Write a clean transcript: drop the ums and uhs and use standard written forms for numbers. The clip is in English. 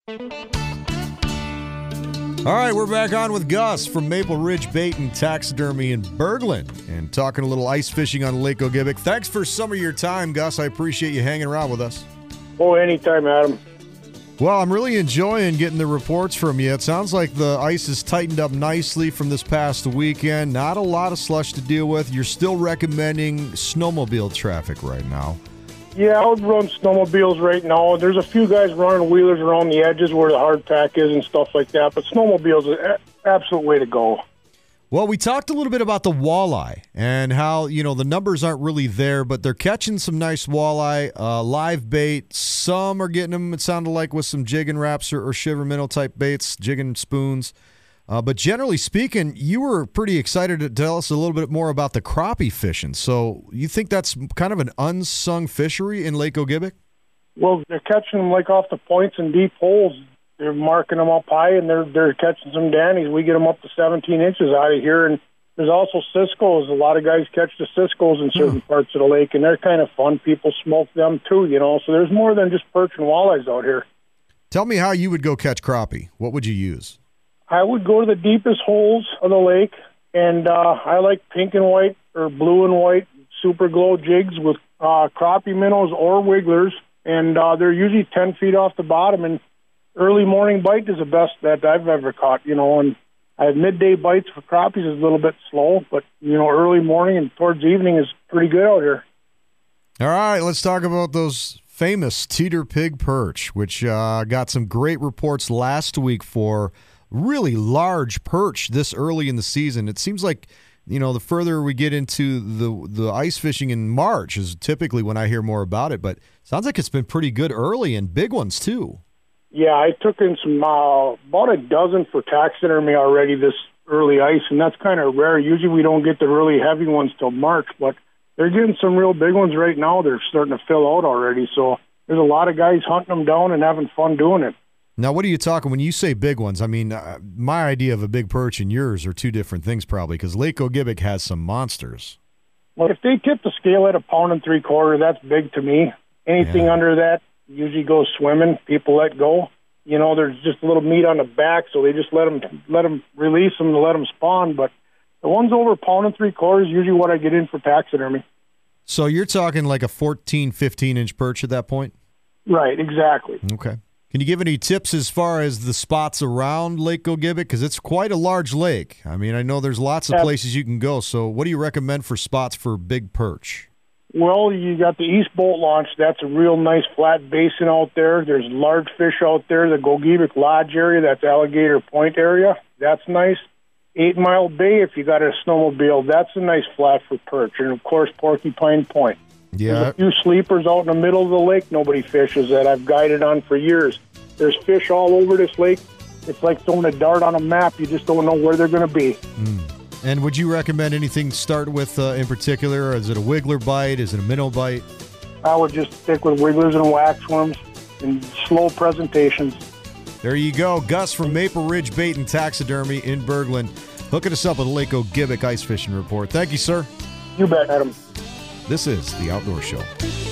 All right, we're back on with Gus from Maple Ridge Bait and Taxidermy in Berglund and talking a little ice fishing on Lake Ogibic. Thanks for some of your time, Gus. I appreciate you hanging around with us. Oh, anytime, Adam. Well, I'm really enjoying getting the reports from you. It sounds like the ice has tightened up nicely from this past weekend. Not a lot of slush to deal with. You're still recommending snowmobile traffic right now. Yeah, I would run snowmobiles right now. There's a few guys running wheelers around the edges where the hardtack is and stuff like that, but snowmobiles is an absolute way to go. Well, we talked a little bit about the walleye and how, the numbers aren't really there, but they're catching some nice walleye, live bait. Some are getting them, it sounded like, with some jigging wraps or shiver minnow type baits, jigging spoons. But generally speaking, you were pretty excited to tell us a little bit more about the crappie fishing. So you think that's kind of an unsung fishery in Lake Ogibic? Well, they're catching them like off the points and deep holes. They're marking them up high, and they're catching some dannies. We get them up to 17 inches out of here. And there's also ciscos. A lot of guys catch the ciscos in certain parts of the lake, and they're kind of fun. People smoke them too, So there's more than just perch and walleyes out here. Tell me how you would go catch crappie. What would you use? I would go to the deepest holes of the lake, and I like pink and white or blue and white super glow jigs with crappie minnows or wigglers, and they're usually 10 feet off the bottom, and early morning bite is the best that I've ever caught, and I have midday bites for crappies is a little bit slow, but, early morning and towards evening is pretty good out here. All right, let's talk about those famous Teeter Pig perch, which got some great reports last week for really large perch this early in the season. It seems like, the further we get into the ice fishing in March is typically when I hear more about it, but it sounds like it's been pretty good early and big ones too. Yeah, I took in some about a dozen for taxidermy already this early ice, and that's kind of rare. Usually we don't get the really heavy ones till March, but they're getting some real big ones right now. They're starting to fill out already, so there's a lot of guys hunting them down and having fun doing it. Now, what are you talking when you say big ones? I mean, my idea of a big perch and yours are two different things probably, because Lake Ogibic has some monsters. Well, if they tip the scale at 1 3/4 pounds, that's big to me. Anything under that usually goes swimming. People let go. There's just a little meat on the back, so they just let them release them to let them spawn. But the ones over 1 3/4 pounds is usually what I get in for taxidermy. So you're talking like a 14, 15-inch perch at that point? Right, exactly. Okay. Can you give any tips as far as the spots around Lake Ogibic? Because it's quite a large lake. I mean, I know there's lots of places you can go. So what do you recommend for spots for big perch? Well, you got the East Boat Launch. That's a real nice flat basin out there. There's large fish out there. The Gogebic Lodge area, that's Alligator Point area. That's nice. 8 Mile Bay, if you got a snowmobile, that's a nice flat for perch. And, of course, Porcupine Point. Yeah. There's a few sleepers out in the middle of the lake nobody fishes that I've guided on for years. There's fish all over this lake. It's like throwing a dart on a map. You just don't know where they're going to be. And would you recommend anything to start with in particular? Is it a wiggler bite? Is it a minnow bite? I would just stick with wigglers and waxworms and slow presentations. There you go. Gus from Maple Ridge Bait and Taxidermy in Berglund, hooking us up with a Lake Ogibic ice fishing report. Thank you, sir. You bet, Adam. This is The Outdoor Show.